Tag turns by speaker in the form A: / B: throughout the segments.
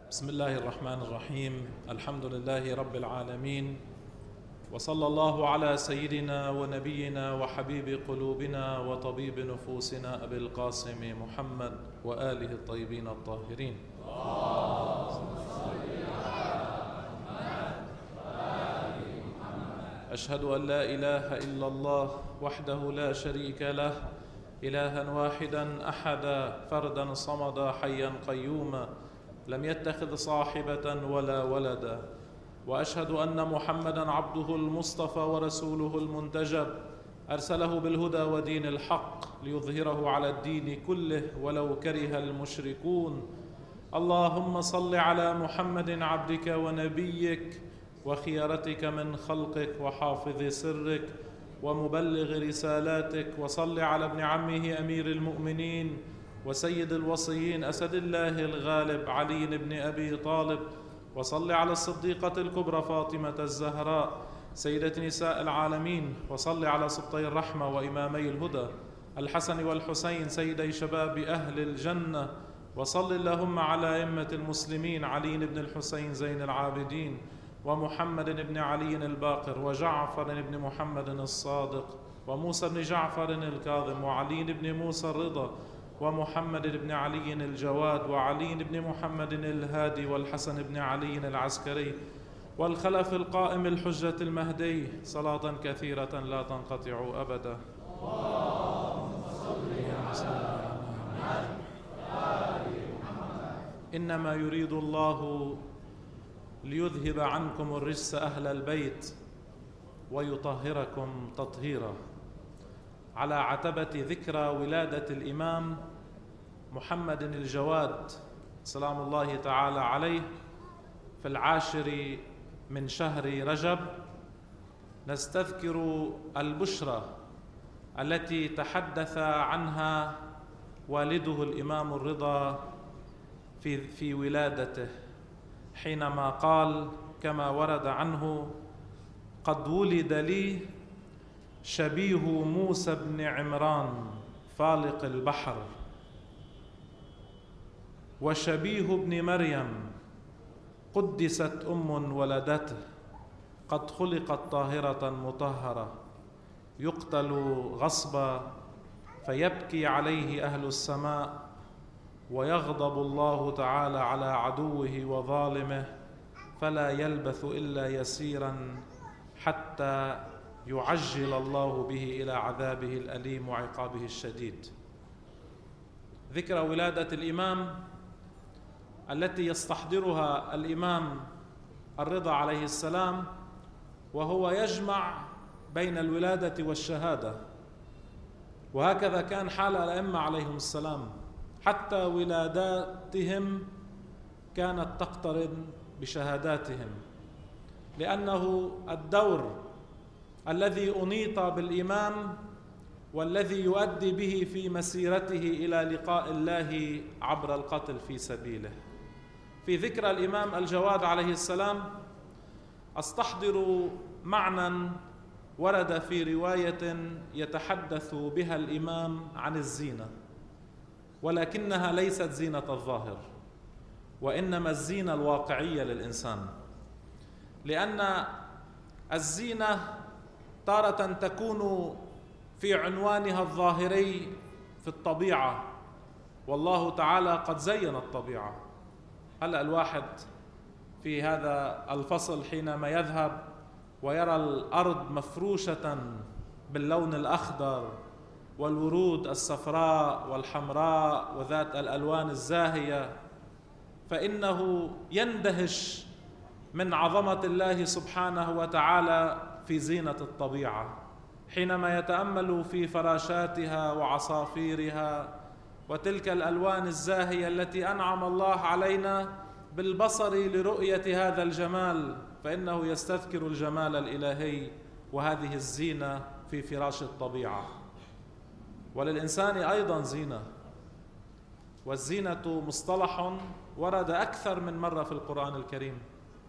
A: بسم الله الرحمن الرحيم. الحمد لله رب العالمين، وصلى الله على سيدنا ونبينا وحبيب قلوبنا وطبيب نفوسنا أبي القاسم محمد وآله الطيبين الطاهرين. أشهد أن لا إله إلا الله وحده لا شريك له، إلها واحدا أحدا فردا صمدا حيا قيوما، لم يتخذ صاحبة ولا ولدا. وأشهد أن محمدا عبده المصطفى ورسوله المنتجب، أرسله بالهدى ودين الحق ليظهره على الدين كله ولو كره المشركون. اللهم صل على محمد عبدك ونبيك وخيرتك من خلقك وحافظ سرك ومبلغ رسالاتك، وصل على ابن عمه أمير المؤمنين وسيد الوصيين أسد الله الغالب علي بن أبي طالب، وصل على الصديقة الكبرى فاطمة الزهراء سيدة نساء العالمين، وصل على سبطي الرحمة وإمامي الهدى الحسن والحسين سيدي شباب أهل الجنة، وصل اللهم على أئمة المسلمين علي بن الحسين زين العابدين ومحمد بن علي الباقر وجعفر بن محمد الصادق وموسى بن جعفر الكاظم وعلي بن موسى الرضا ومحمد بن علي الجواد وعلي بن محمد الهادي والحسن بن علي العسكري والخلف القائم الحجة المهدي، صلاة كثيرة لا تنقطع أبدا. اللهم صل على محمد. إنما يريد الله ليذهب عنكم الرجس أهل البيت ويطهركم تطهيرا. على عتبة ذكرى ولادة الإمام محمد الجواد سلام الله تعالى عليه في 10 من شهر رجب، نستذكر البشرى التي تحدث عنها والده الإمام الرضا في ولادته، حينما قال كما ورد عنه: قد ولد لي شبيه موسى بن عمران فالق البحر، وشبيه ابن مريم قدست ولدته، قد خلقت طاهرة مطهرة، يقتل غصبا فيبكي عليه أهل السماء، ويغضب الله تعالى على عدوه وظالمه، فلا يلبث إلا يسيرا حتى يعجل الله به إلى عذابه الأليم وعقابه الشديد. ذكرى ولادة الإمام التي يستحضرها الإمام الرضا عليه السلام، وهو يجمع بين الولادة والشهادة، وهكذا كان حال الأئمة عليهم السلام، حتى ولاداتهم كانت تقترن بشهاداتهم، لأنه الدور الذي أنيط بالإمام والذي يؤدي به في مسيرته إلى لقاء الله عبر القتل في سبيله. في ذكرى الإمام الجواد عليه السلام أستحضر معنى ورد في رواية يتحدث بها الإمام عن الزينة، ولكنها ليست زينة الظاهر، وإنما الزينة الواقعية للإنسان، لأن الزينة تارة تكون في عنوانها الظاهري في الطبيعة، والله تعالى قد زين الطبيعة. هلأ الواحد في هذا الفصل حينما يذهب ويرى الأرض مفروشة باللون الأخضر والورود الصفراء والحمراء وذات الألوان الزاهية، فإنه يندهش من عظمة الله سبحانه وتعالى في زينة الطبيعة، حينما يتأمل في فراشاتها وعصافيرها وتلك الألوان الزاهية التي أنعم الله علينا بالبصر لرؤية هذا الجمال، فإنه يستذكر الجمال الإلهي وهذه الزينة في فراش الطبيعة. وللإنسان أيضا زينة، والزينة مصطلح ورد أكثر من مرة في القرآن الكريم،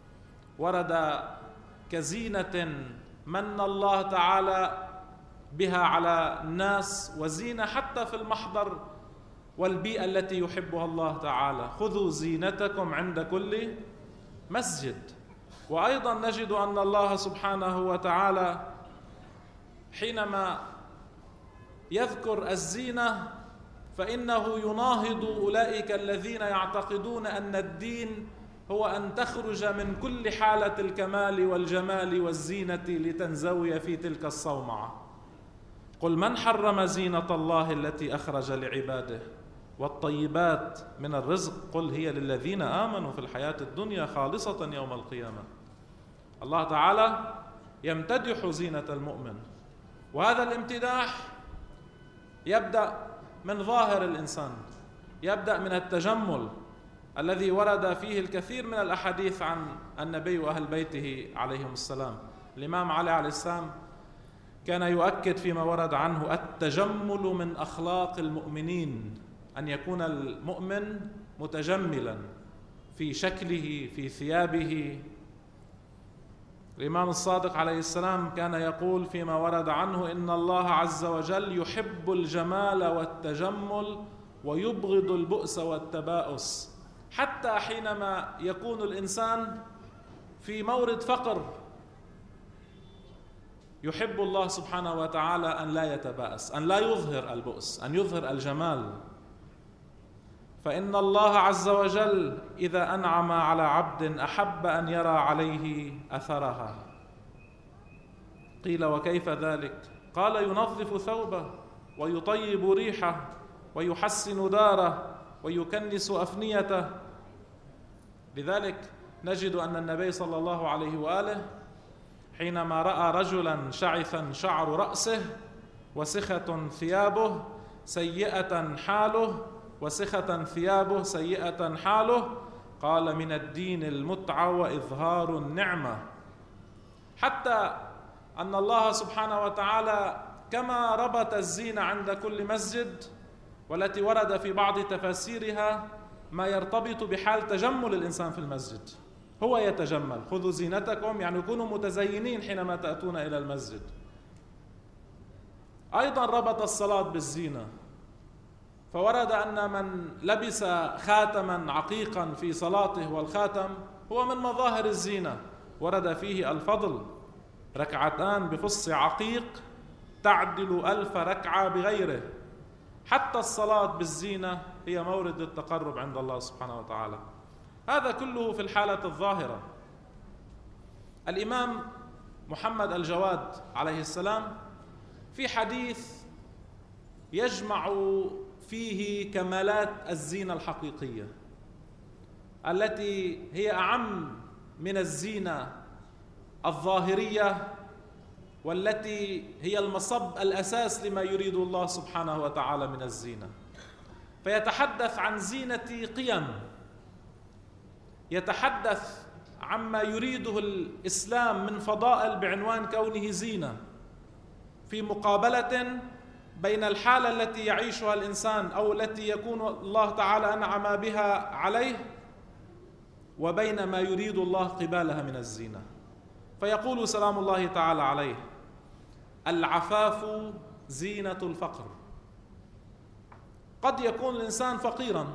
A: ورد كزينة من الله تعالى بها على الناس، وزينة حتى في المحضر والبيئة التي يحبها الله تعالى. خذوا زينتكم عند كل مسجد. وأيضا نجد أن الله سبحانه وتعالى حينما يذكر الزينة فإنه يناهض أولئك الذين يعتقدون أن الدين هو أن تخرج من كل حالة الكمال والجمال والزينة لتنزوي في تلك الصومعة. قل من حرم زينة الله التي أخرج لعباده والطيبات من الرزق قل هي للذين آمنوا في الحياة الدنيا خالصة يوم القيامة. الله تعالى يمتدح زينة المؤمن، وهذا الامتداح يبدأ من ظاهر الإنسان، يبدأ من التجمل الذي ورد فيه الكثير من الأحاديث عن النبي وأهل بيته عليهم السلام. الإمام علي عليه السلام كان يؤكد فيما ورد عنه التجمل من أخلاق المؤمنين، أن يكون المؤمن متجملا في شكله في ثيابه. الإمام الصادق عليه السلام كان يقول فيما ورد عنه إن الله عز وجل يحب الجمال والتجمل ويبغض البؤس والتباؤس، حتى حينما يكون الإنسان في مورد فقر يحب الله سبحانه وتعالى أن لا يتباءس، أن لا يظهر البؤس، أن يظهر الجمال. فإن الله عز وجل إذا أنعم على عبد أحب أن يرى عليه أثرها. قيل وكيف ذلك؟ قال ينظف ثوبه ويطيب ريحه ويحسن داره ويكنس أفنيته. لذلك نجد أن النبي صلى الله عليه وآله حينما رأى رجلا شعثا شعر رأسه وسخة ثيابه سيئة حاله وسخة ثيابه سيئة حاله قال من الدين المتعة وإظهار النعمة. حتى أن الله سبحانه وتعالى كما ربط الزينة عند كل مسجد، والتي ورد في بعض تفاسيرها ما يرتبط بحال تجمل الإنسان في المسجد، هو يتجمل. خذوا زينتكم يعني كونوا متزينين حينما تأتون إلى المسجد. أيضا ربط الصلاة بالزينة، فورد أن من لبس خاتما عقيقا في صلاته والخاتم هو من مظاهر الزينة. ورد فيه الفضل: ركعتان بفص عقيق تعدل 1000 ركعة بغيره. حتى الصلاة بالزينة هي مورد التقرب عند الله سبحانه وتعالى. هذا كله في الحالة الظاهرة. الإمام محمد الجواد عليه السلام في حديث يجمع فيه كمالات الزينة الحقيقية التي هي أعم من الزينة الظاهرية، والتي هي المصب الأساس لما يريد الله سبحانه وتعالى من الزينة. فيتحدث عن زينة قيم، يتحدث عما يريده الإسلام من فضائل بعنوان كونه زينة، في مقابلة بين الحالة التي يعيشها الإنسان أو التي يكون الله تعالى أنعم بها عليه وبين ما يريد الله قبالها من الزينة. فيقول سلام الله تعالى عليه: العفاف زينة الفقر. قد يكون الإنسان فقيرا،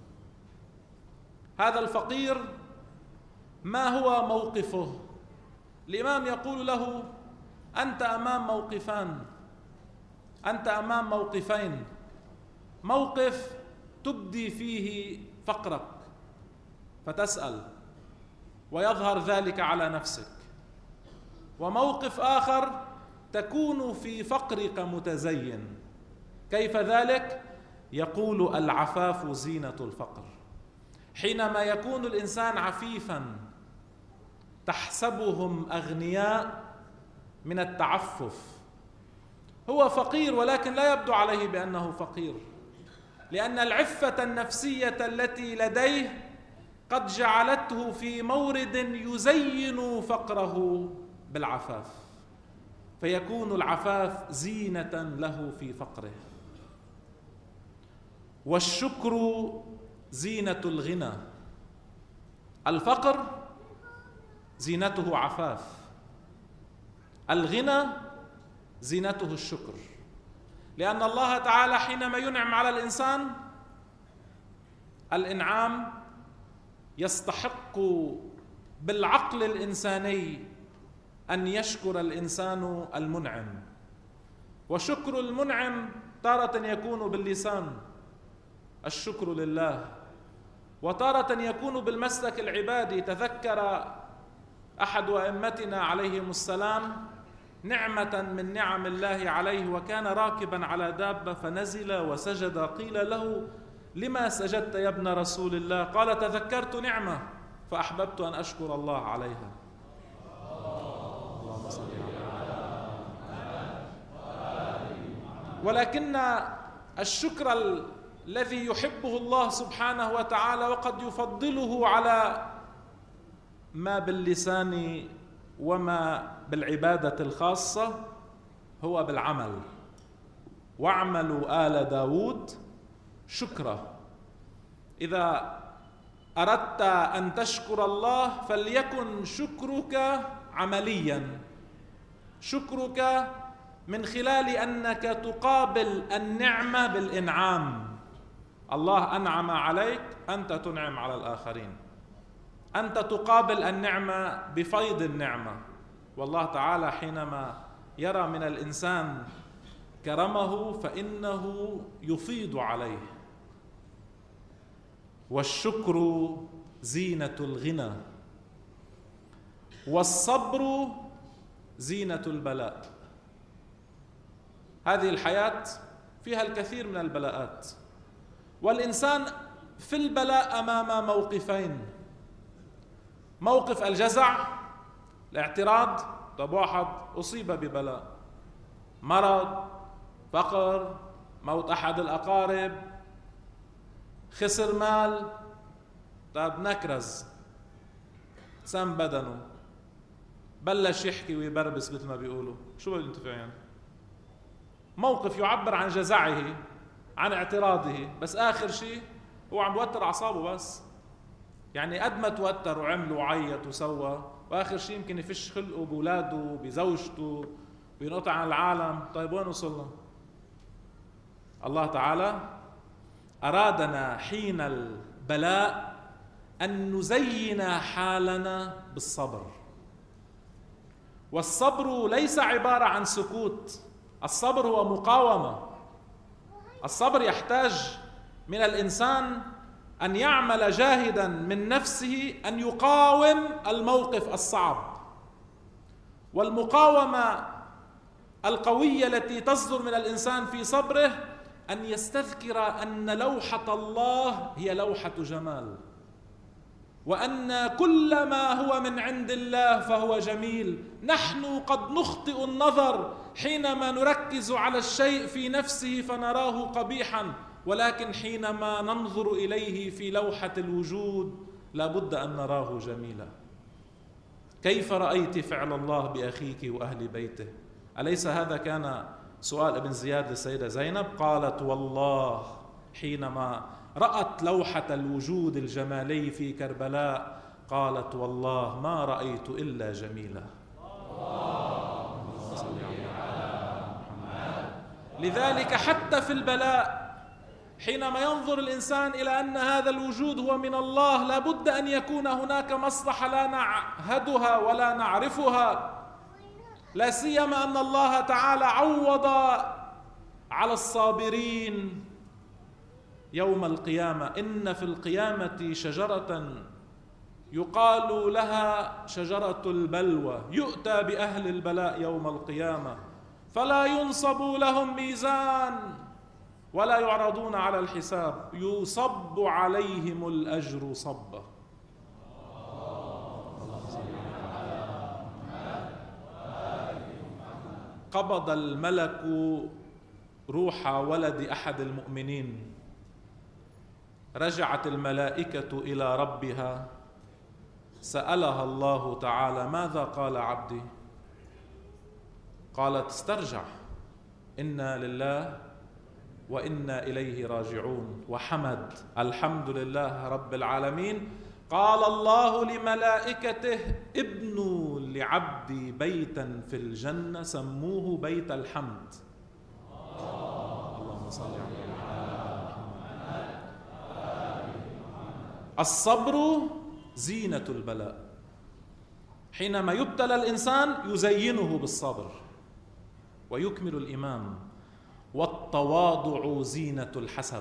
A: هذا الفقير ما هو موقفه؟ الإمام يقول له: أنت أمام موقفان، أنت أمام موقفين. موقف تبدي فيه فقرك فتسأل ويظهر ذلك على نفسك، وموقف آخر تكون في فقرك متزين. كيف ذلك؟ يقول: العفاف زينة الفقر. حينما يكون الإنسان عفيفا تحسبهم أغنياء من التعفف، هو فقير ولكن لا يبدو عليه بأنه فقير، لأن العفة النفسية التي لديه قد جعلته في مورد يزين فقره بالعفاف، فيكون العفاف زينة له في فقره. والشكر زينة الغنى. الفقر زينته عفاف، الغنى زينته الشكر، لأن الله تعالى حينما ينعم على الإنسان الإنعام يستحق بالعقل الإنساني أن يشكر الإنسان المنعم، وشكر المنعم تارة يكون باللسان الشكر لله، وتارة يكون بالمسلك العبادي. تذكر أحد أئمتنا عليهم السلام نعمة من نعم الله عليه، وكان راكبا على دابة فنزل وسجد. قيل له: لما سجدت يا ابن رسول الله؟ قال: تذكرت نعمة فأحببت أن أشكر الله عليها. اللهم صل على محمد. ولكن الشكر الذي يحبه الله سبحانه وتعالى وقد يفضله على ما باللسان وما بالعبادة الخاصة هو بالعمل. واعملوا آل داود شكرا. إذا أردت أن تشكر الله فليكن شكرك عمليا، شكرك من خلال أنك تقابل النعمة بالإنعام. الله أنعم عليك، أنت تنعم على الآخرين، أنت تقابل النعمة بفيض النعمة. والله تعالى حينما يرى من الإنسان كرمه فإنه يفيض عليه. والشكر زينة الغنى، والصبر زينة البلاء. هذه الحياة فيها الكثير من البلاءات، والإنسان في البلاء أمام موقفين: موقف الجزع، الاعتراض. طب واحد أصيب ببلاء، مرض، فقر، موت أحد الأقارب، خسر مال، طب نكرز، سام بدنه، بلش يحكي ويبربس مثل ما بيقولوا. شو بده ينتفع يعني؟ موقف يعبر عن جزعه، عن اعتراضه، بس آخر شيء هو عم بوتر أعصابه بس. يعني قد ما توتر وعمل وعيط وسوى، وآخر شيء يمكن يفش خلقه بولاده بزوجته، بينقطع عن العالم. طيب وين وصلنا؟ الله تعالى أرادنا حين البلاء أن نزين حالنا بالصبر. والصبر ليس عبارة عن سكوت، الصبر هو مقاومة. الصبر يحتاج من الإنسان أن يعمل جاهدا من نفسه أن يقاوم الموقف الصعب. والمقاومة القوية التي تصدر من الإنسان في صبره أن يستذكر أن لوحة الله هي لوحة جمال، وأن كل ما هو من عند الله فهو جميل. نحن قد نخطئ النظر حينما نركز على الشيء في نفسه فنراه قبيحا، ولكن حينما ننظر إليه في لوحة الوجود لابد أن نراه جميلا. كيف رأيت فعل الله بأخيك وأهل بيته؟ أليس هذا كان سؤال ابن زياد للسيدة زينب؟ قالت: والله حينما رأت لوحة الوجود الجمالي في كربلاء قالت: والله ما رأيت إلا جميلا. لذلك حتى في البلاء حينما ينظر الإنسان إلى أن هذا الوجود هو من الله لابد أن يكون هناك مصلحة لا نعهدها ولا نعرفها، لا سيما أن الله تعالى عوض على الصابرين يوم القيامة. إن في القيامة شجرة يقال لها شجرة البلوى، يؤتى بأهل البلاء يوم القيامة فلا ينصب لهم ميزان ولا يعرضون على الحساب، يصب عليهم الأجر صبا. قبض الملك روح ولد أحد المؤمنين، رجعت الملائكة إلى ربها، سألها الله تعالى: ماذا قال عبدي؟ قالت: استرجع، إنا لله وإنا إليه راجعون، وحمد الحمد لله رب العالمين. قال الله لملائكته: ابنوا لعبدي بيتا في الجنة سموه بيت الحمد. اللهم صل على محمد. الصبر زينة البلاء. حينما يبتلى الإنسان يزينه بالصبر ويكمل الإمام. والتواضع زينة الحسب.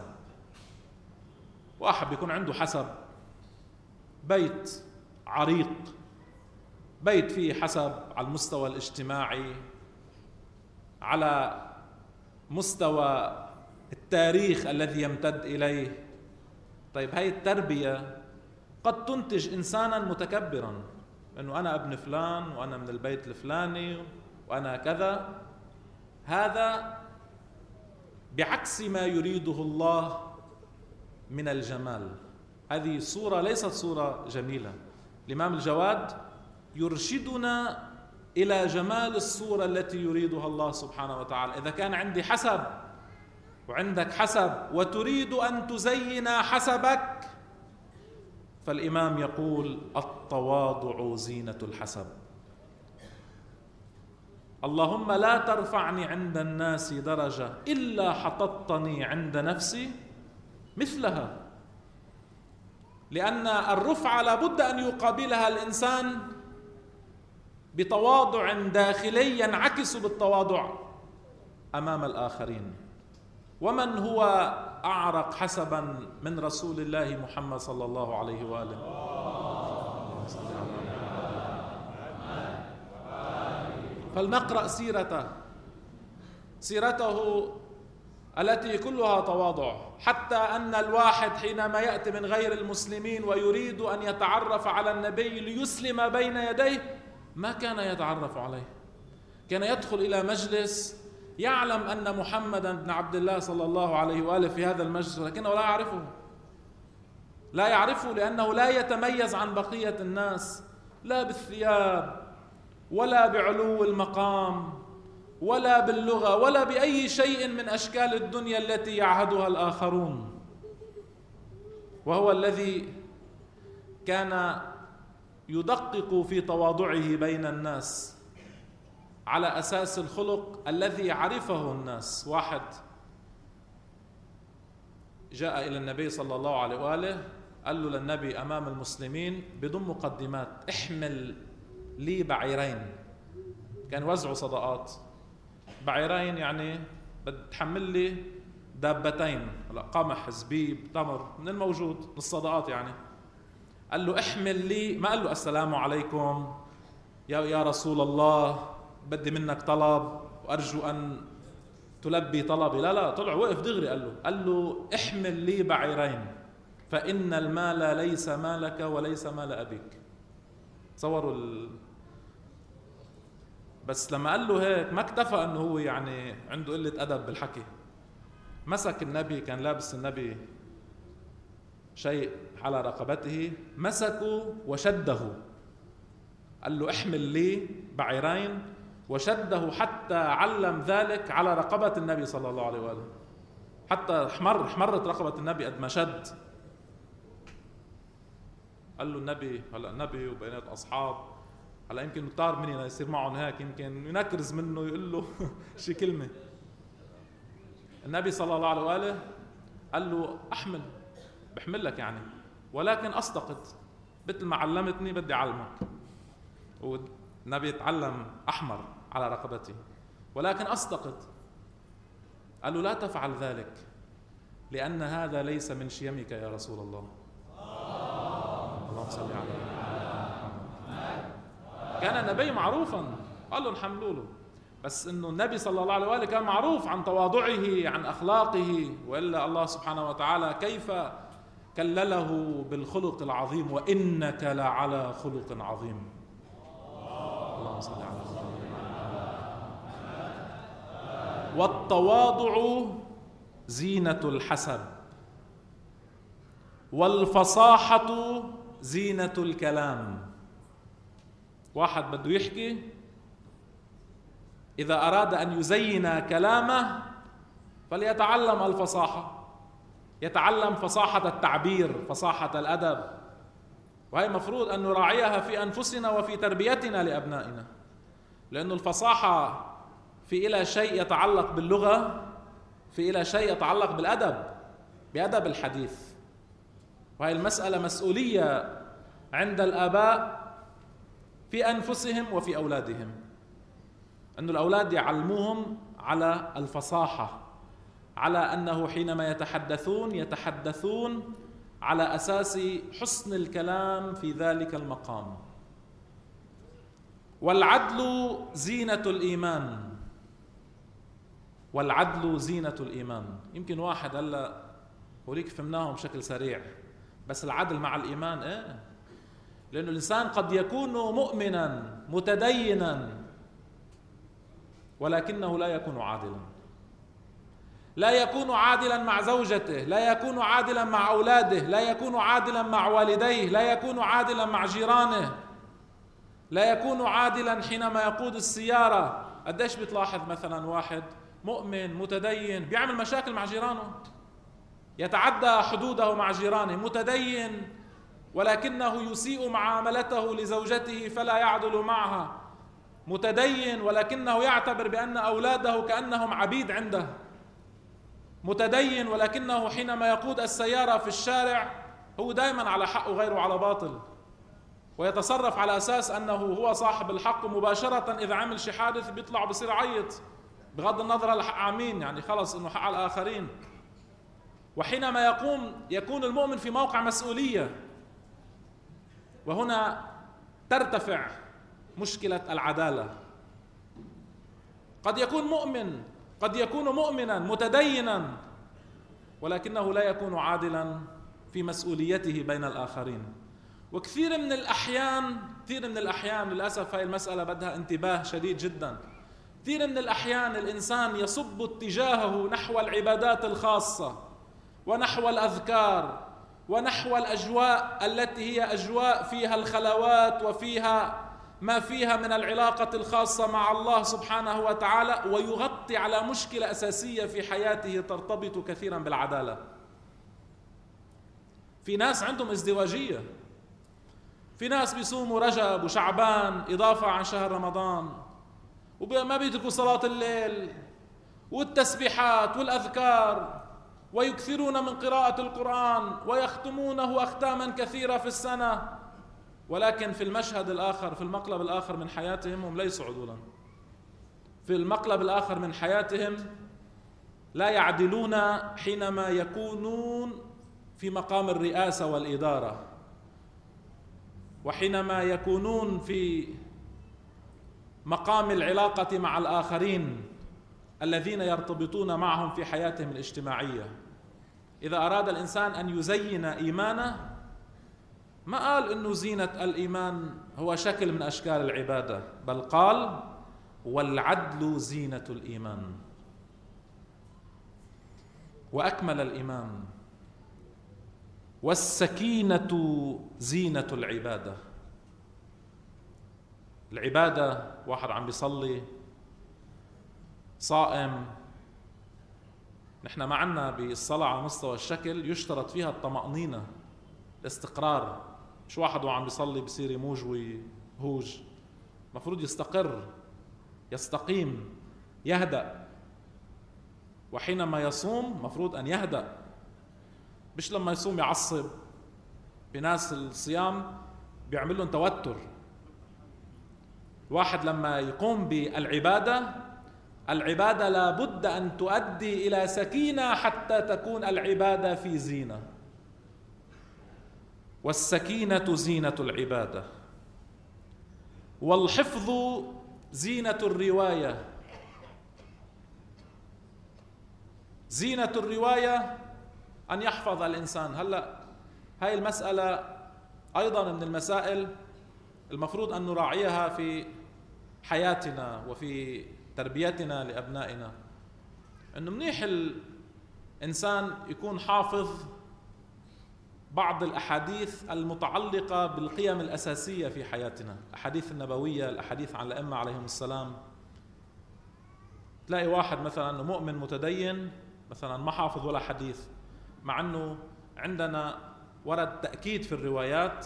A: واحد بيكون عنده حسب، بيت عريق، بيت فيه حسب على المستوى الاجتماعي، على مستوى التاريخ الذي يمتد إليه. طيب هاي التربية قد تنتج إنسانا متكبرا، أنه أنا ابن فلان وأنا من البيت الفلاني وأنا كذا. هذا بعكس ما يريده الله من الجمال. هذه صورة ليست صورة جميلة. الإمام الجواد يرشدنا إلى جمال الصورة التي يريدها الله سبحانه وتعالى. إذا كان عندي حسب وعندك حسب وتريد أن تزين حسبك، فالإمام يقول التواضع زينة الحسب. اللهم لا ترفعني عند الناس درجة إلا حططني عند نفسي مثلها. لأن الرفعة لابد أن يقابلها الإنسان بتواضع داخلي ينعكس بالتواضع أمام الآخرين. ومن هو أعرق حسبا من رسول الله محمد صلى الله عليه وآله؟ فلنقرأ سيرته التي كلها تواضع، حتى أن الواحد حينما يأتي من غير المسلمين ويريد أن يتعرف على النبي ليسلم بين يديه ما كان يتعرف عليه. كان يدخل إلى مجلس يعلم أن محمدا بن عبد الله صلى الله عليه وآله في هذا المجلس، ولكنه لا يعرفه لأنه لا يتميز عن بقية الناس، لا بالثياب ولا بعلو المقام ولا باللغة ولا بأي شيء من أشكال الدنيا التي يعهدها الآخرون. وهو الذي كان يدقق في تواضعه بين الناس على أساس الخلق الذي عرفه الناس. واحد جاء إلى النبي صلى الله عليه وآله، قال له للنبي أمام المسلمين بدون مقدمات: احمل لي بعيرين. كان وزعوا صدقات، بعيرين يعني بتحمل لي دابتين، قمح، زبيب، تمر من الموجود من الصدقات يعني. قال له احمل لي، ما قال له السلام عليكم يا رسول الله بدي منك طلب وأرجو أن تلبي طلبي، لا طلع وقف دغري قال له احمل لي بعيرين فإن المال ليس مالك وليس مال أبيك. تصوروا بس لما قال له هيك ما اكتفى انه هو يعني عنده قلة أدب بالحكي. مسك النبي، كان لابس النبي شيء على رقبته، مسكه وشده، قال له احمل لي بعيرين، وشده حتى علم ذلك على رقبة النبي صلى الله عليه وآله، حتى احمرت رقبة النبي قد ما شد. قال له النبي وبينات أصحاب، هلا يمكن طار مني يصير معهم هيك، يمكن ينكرز منه يقول له شي كلمة. النبي صلى الله عليه وآله قال له احمل، بحمل لك يعني، ولكن أصدقت مثل ما علمتني بدي أعلمك. والنبي يتعلم أحمر على رقبته، ولكن أصدقت. قال له لا تفعل ذلك لأن هذا ليس من شيمك يا رسول الله. اللهم صل على محمد. كان النبي معروفا، قال له نحملوا له، بس انه النبي صلى الله عليه وآله كان معروف عن تواضعه، عن أخلاقه، وإلا الله سبحانه وتعالى كيف كلله بالخلق العظيم: وإنك لعلى خلق عظيم. اللهم صل على محمد. والتواضع زينة الحسب، والفصاحة زينة الكلام. واحد بده يحكي، إذا أراد أن يزين كلامه فليتعلم الفصاحة، يتعلم فصاحة التعبير، فصاحة الأدب، وهي مفروض أن نراعيها في أنفسنا وفي تربيتنا لأبنائنا، لأن الفصاحة في إلى شيء يتعلق باللغة، في إلى شيء يتعلق بالأدب، بأدب الحديث. وهي المسألة مسؤولية عند الآباء في أنفسهم وفي أولادهم، أن الأولاد يعلموهم على الفصاحة، على أنه حينما يتحدثون على أساس حسن الكلام في ذلك المقام. والعدل زينة الإيمان، والعدل زينة الإيمان. يمكن واحد هلا وليك فهمناهم بشكل سريع، بس العدل مع الإيمان لأن الإنسان قد يكون مؤمنا متدينا ولكنه لا يكون عادلا، لا يكون عادلا مع زوجته، لا يكون عادلا مع أولاده، لا يكون عادلا مع والديه، لا يكون عادلا مع جيرانه، لا يكون عادلا حينما يقود السيارة. قديش بتلاحظ مثلا واحد مؤمن متدين بيعمل مشاكل مع جيرانه، يتعدى حدوده مع جيرانه، متدين ولكنه يسيء معاملته لزوجته فلا يعدل معها، متدين ولكنه يعتبر بأن أولاده كأنهم عبيد عنده، متدين ولكنه حينما يقود السيارة في الشارع هو دائما على حق وغيره على باطل، ويتصرف على أساس أنه هو صاحب الحق، ومباشرة إذا عمل شي حادث بيطلع بصير عيط بغض النظر على حق عمين، يعني خلص إنه حق على الآخرين. وحينما يكون المؤمن في موقع مسؤولية، وهنا ترتفع مشكلة العدالة. قد يكون مؤمنا متدينا ولكنه لا يكون عادلا في مسؤوليته بين الآخرين. وكثير من الأحيان للأسف هاي المسألة بدها انتباه شديد جدا. كثير من الأحيان الإنسان يصب اتجاهه نحو العبادات الخاصة ونحو الأذكار ونحو الأجواء التي هي أجواء فيها الخلوات وفيها ما فيها من العلاقة الخاصة مع الله سبحانه وتعالى، ويغطي على مشكلة أساسية في حياته ترتبط كثيرا بالعدالة. في ناس عندهم ازدواجية، في ناس بيصوموا رجب وشعبان إضافة عن شهر رمضان، وما بيتركوا صلاة الليل والتسبيحات والأذكار، ويكثرون من قراءة القرآن ويختمونه أختاما كثيرة في السنة، ولكن في المشهد الآخر، في المقلب الآخر من حياتهم هم ليسوا عدولا. في المقلب الآخر من حياتهم لا يعدلون حينما يكونون في مقام الرئاسة والإدارة، وحينما يكونون في مقام العلاقة مع الآخرين الذين يرتبطون معهم في حياتهم الاجتماعية. إذا أراد الإنسان أن يزين إيمانه ما قال إنه زينة الإيمان هو شكل من أشكال العبادة، بل قال والعدل زينة الإيمان. وأكمل الإيمان والسكينة زينة العبادة. العبادة واحد عم بيصلي صائم، نحن معنا بالصلاة على مستوى الشكل يشترط فيها الطمأنينة، الاستقرار. مش واحد وعم بيصلي بصير يموج ويهوج، مفروض يستقر، يستقيم، يهدأ. وحينما يصوم مفروض أن يهدأ، مش لما يصوم يعصب. بناس الصيام بيعمل لهم توتر. واحد لما يقوم بالعبادة، العبادة لابد أن تؤدي إلى سكينة حتى تكون العبادة في زينة. والسكينة زينة العبادة، والحفظ زينة الرواية. زينة الرواية أن يحفظ الإنسان. هلأ هاي المسألة أيضا من المسائل المفروض أن نراعيها في حياتنا وفي تربيتنا لأبنائنا، أنه منيح الإنسان يكون حافظ بعض الأحاديث المتعلقة بالقيم الأساسية في حياتنا، الأحاديث النبوية، الأحاديث عن الأئمة عليهم السلام. تلاقي واحد مثلا مؤمن متدين مثلا ما حافظ ولا حديث، مع أنه عندنا ورد تأكيد في الروايات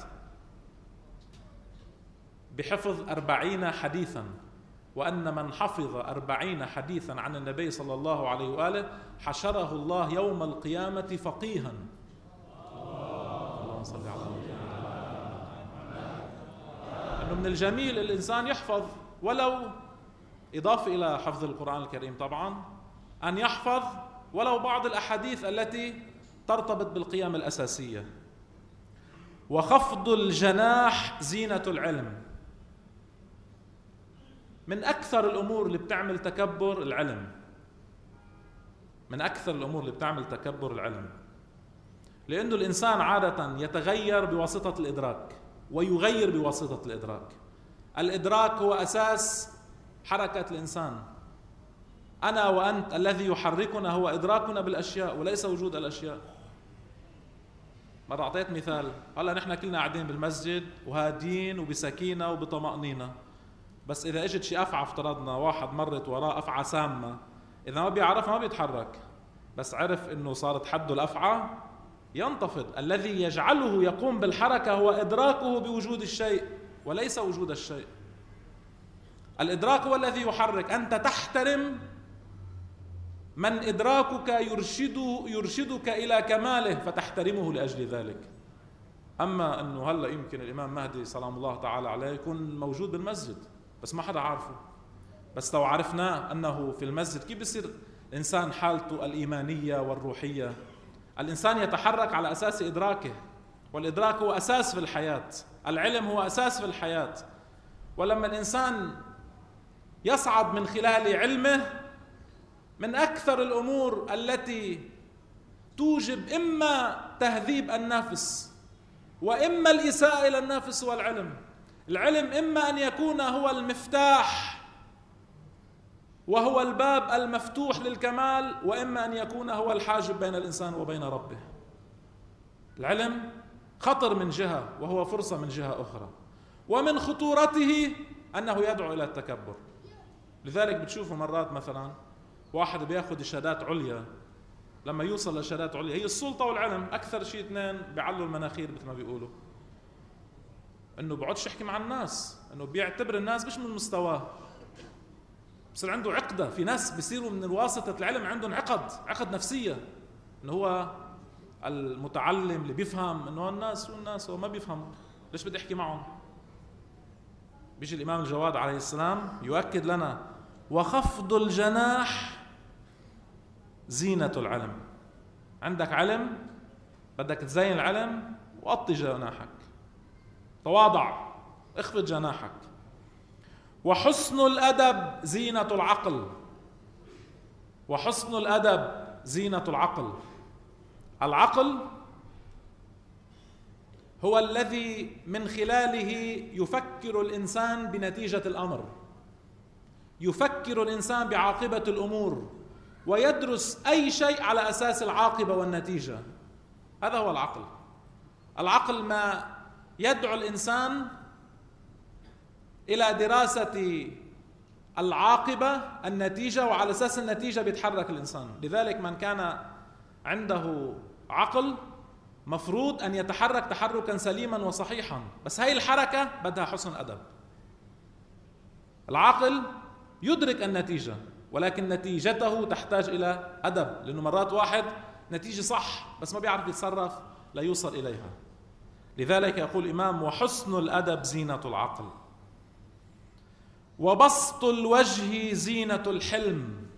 A: بحفظ 40 حديثا، وأن من حفظ 40 حديثا عن النبي صلى الله عليه وآله حشره الله يوم القيامة فقيها. صل على محمد. أنه من الجميل الإنسان يحفظ، ولو إضافة إلى حفظ القرآن الكريم طبعا، أن يحفظ ولو بعض الأحاديث التي ترتبط بالقيم الأساسية. وخفض الجناح زينة العلم. من أكثر الأمور اللي بتعمل تكبر العلم، من أكثر الأمور اللي بتعمل تكبر العلم، لأنه الإنسان عادة يتغير بواسطة الإدراك ويغير بواسطة الإدراك. الإدراك هو أساس حركة الإنسان. أنا وأنت الذي يحركنا هو إدراكنا بالأشياء وليس وجود الأشياء. مرة أعطيت مثال، هلا نحن كلنا قاعدين بالمسجد وهادين وبسكينة وبطمأنينة، بس إذا إجت شي أفعى، افترضنا واحد مرت وراه أفعى سامة، إذا ما بيعرفها ما بيتحرك، بس عرف إنه صارت حده الأفعى ينتفض. الذي يجعله يقوم بالحركة هو إدراكه بوجود الشيء وليس وجود الشيء. الإدراك هو الذي يحرك. أنت تحترم من إدراكك يرشدك إلى كماله فتحترمه لأجل ذلك. أما أنه هلأ يمكن الإمام مهدي سلام الله تعالى عليه يكون موجود بالمسجد بس ما حدا عارفه، بس لو عرفناه أنه في المسجد كيف بصير إنسان حالته الإيمانية والروحية؟ الإنسان يتحرك على أساس إدراكه، والإدراك هو أساس في الحياة، العلم هو أساس في الحياة. ولما الإنسان يصعد من خلال علمه، من أكثر الأمور التي توجب إما تهذيب النفس وإما الإساءة إلى النفس هو العلم. العلم إما أن يكون هو المفتاح وهو الباب المفتوح للكمال، وإما أن يكون هو الحاجب بين الإنسان وبين ربه. العلم خطر من جهة وهو فرصة من جهة أخرى، ومن خطورته أنه يدعو إلى التكبر. لذلك بتشوفوا مرات مثلا واحد بياخد شهادات عليا، لما يوصل لشهادات عليا، هي السلطة والعلم أكثر شيء اثنين بيعلوا المناخير مثل ما بيقولوا، إنه بيقعدش يحكي مع الناس، إنه بيعتبر الناس مش من مستواه، بصير عنده عقدة. في ناس بيصيروا من واسطة العلم عندهم عقد نفسية، إنه هو المتعلم اللي بيفهم، إنه الناس هو ما بيفهم، ليش بدي أحكي معهم؟ بيجي الإمام الجواد عليه السلام يؤكد لنا: وخفض الجناح زينة العلم. عندك علم بدك تزين العلم، وقطي جناحك، تواضع، اخفض جناحك. وحسن الأدب زينة العقل. وحسن الأدب زينة العقل. العقل هو الذي من خلاله يفكر الإنسان بنتيجة الأمر، يفكر الإنسان بعاقبة الأمور، ويدرس أي شيء على أساس العاقبة والنتيجة. هذا هو العقل. العقل ما يدعو الإنسان إلى دراسة العاقبة، النتيجة، وعلى أساس النتيجة بيتحرك الإنسان. لذلك من كان عنده عقل مفروض أن يتحرك تحركا سليما وصحيحا، بس هاي الحركة بدها حسن أدب. العقل يدرك النتيجة، ولكن نتيجته تحتاج إلى أدب، لأنه مرات واحد نتيجة صح بس ما بيعرف يتصرف لا يوصل إليها. لذلك يقول الإمام: وحسن الأدب زينة العقل. وبسط الوجه زينة الحلم.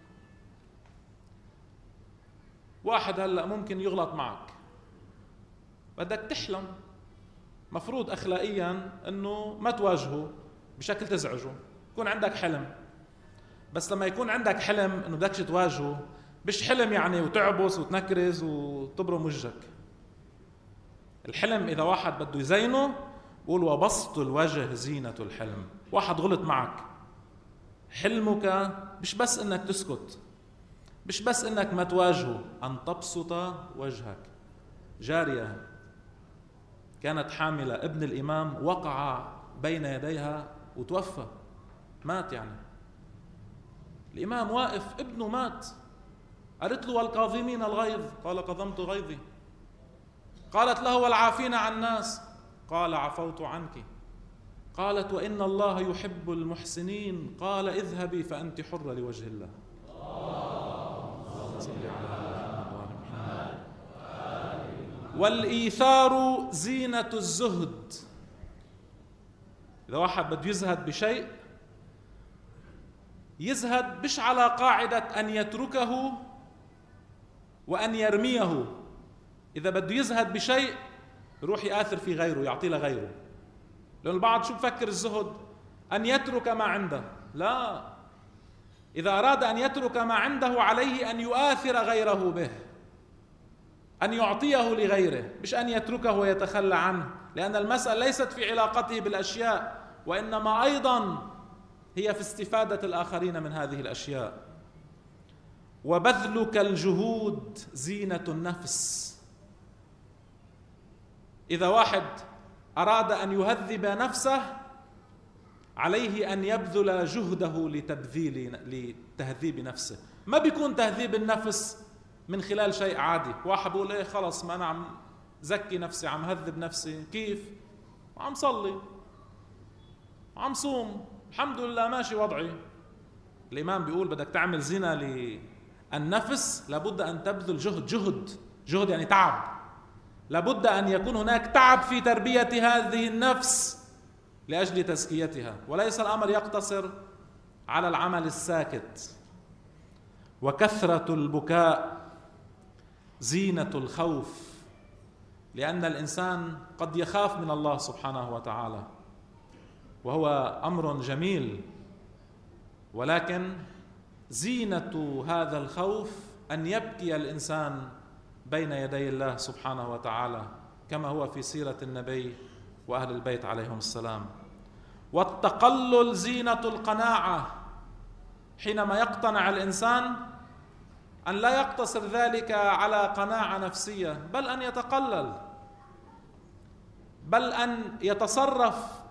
A: واحد هلأ ممكن يغلط معك، بدك تحلم، مفروض أخلاقيا أنه ما تواجهه بشكل تزعجه، يكون عندك حلم. بس لما يكون عندك حلم أنه بدكش تواجهه، مش حلم يعني وتعبس وتنكرز وتبرم وجهك. الحلم إذا واحد بده يزينه بقول: وبسط الوجه زينة الحلم. واحد غلط معك، حلمك مش بس انك تسكت، مش بس انك ما تواجهه، ان تبسط وجهك. جارية كانت حاملة ابن الإمام، وقع بين يديها وتوفى، مات يعني. الإمام واقف، ابنه مات. قالت له: والكاظمين الغيظ؟ قال: كظمت غيظي. قالت له: والعافين عن الناس؟ قال: عفوت عنك. قالت: وإن الله يحب المحسنين. قال: اذهبي فأنت حرة لوجه الله. والإيثار زينة الزهد. إذا واحد بده يزهد بشيء، يزهد مش على قاعدة أن يتركه وأن يرميه. إذا بده يزهد بشيء يروح يآثر في غيره، يعطيه لغيره. لأن البعض شو بفكر الزهد؟ أن يترك ما عنده. لا، إذا أراد أن يترك ما عنده عليه أن يؤثر غيره به، أن يعطيه لغيره، مش أن يتركه ويتخلى عنه. لأن المسألة ليست في علاقته بالأشياء، وإنما أيضا هي في استفادة الآخرين من هذه الأشياء. وبذلك الجهود زينة النفس. إذا واحد أراد أن يهذب نفسه عليه أن يبذل جهده لتهذيب نفسه. ما بيكون تهذيب النفس من خلال شيء عادي. واحد بيقول إيه خلص، ما أنا عم زكي نفسي، عم هذب نفسي. كيف؟ عم صلي، عم صوم، الحمد لله ماشي وضعي. الإمام بيقول بدك تعمل زنا للنفس لابد أن تبذل جهد يعني تعب. لابد أن يكون هناك تعب في تربية هذه النفس لأجل تزكيتها، وليس الأمر يقتصر على العمل الساكت. وكثرة البكاء زينة الخوف، لأن الإنسان قد يخاف من الله سبحانه وتعالى، وهو أمر جميل، ولكن زينة هذا الخوف أن يبكي الإنسان بين يدي الله سبحانه وتعالى، كما هو في سيرة النبي وأهل البيت عليهم السلام. والتقلل زينة القناعة، حينما يقتنع الإنسان أن لا يقتصر ذلك على قناعة نفسية، بل أن يتقلل، بل أن يتصرف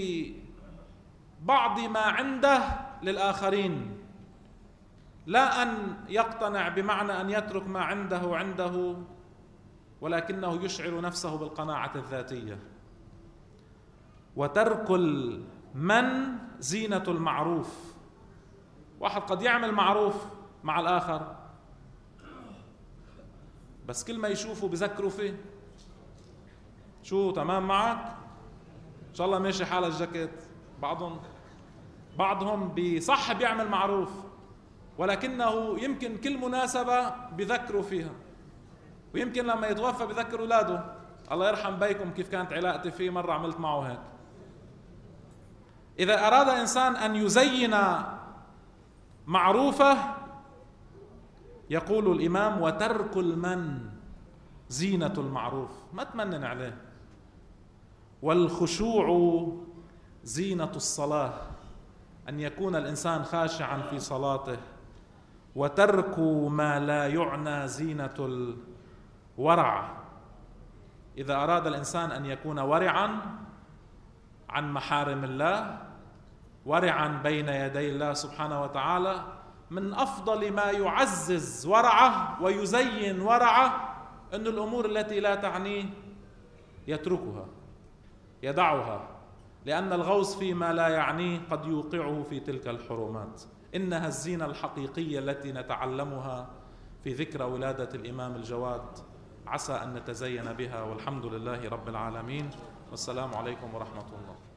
A: ببعض ما عنده للآخرين، لا أن يقتنع بمعنى أن يترك ما عنده ولكنه يشعر نفسه بالقناعة الذاتية. وترك المن زينة المعروف. واحد قد يعمل معروف مع الآخر بس كل ما يشوفه بذكروا فيه. شو تمام معك؟ إن شاء الله ماشي حال الجاكيت. بعضهم بصح بيعمل معروف، ولكنه يمكن كل مناسبة بذكروا فيها، ويمكن لما يتوفى بذكر أولاده الله يرحم بيكم كيف كانت علاقتي فيه، مرة عملت معه هيك. إذا أراد إنسان أن يزين معروفه يقول الإمام وترك المن زينة المعروف، ما تمنن عليه. والخشوع زينة الصلاة، أن يكون الإنسان خاشعا في صلاته. وترك ما لا يعنى زينة الورع، إذا أراد الإنسان أن يكون ورعا عن محارم الله، ورعا بين يدي الله سبحانه وتعالى، من أفضل ما يعزز ورعه ويزين ورعه أن الأمور التي لا تعنيه يتركها، يدعها، لأن الغوص فيما لا يعنيه قد يوقعه في تلك الحرمات. إنها الزينة الحقيقية التي نتعلمها في ذكرى ولادة الإمام الجواد، عسى أن نتزين بها، والحمد لله رب العالمين، والسلام عليكم ورحمة الله.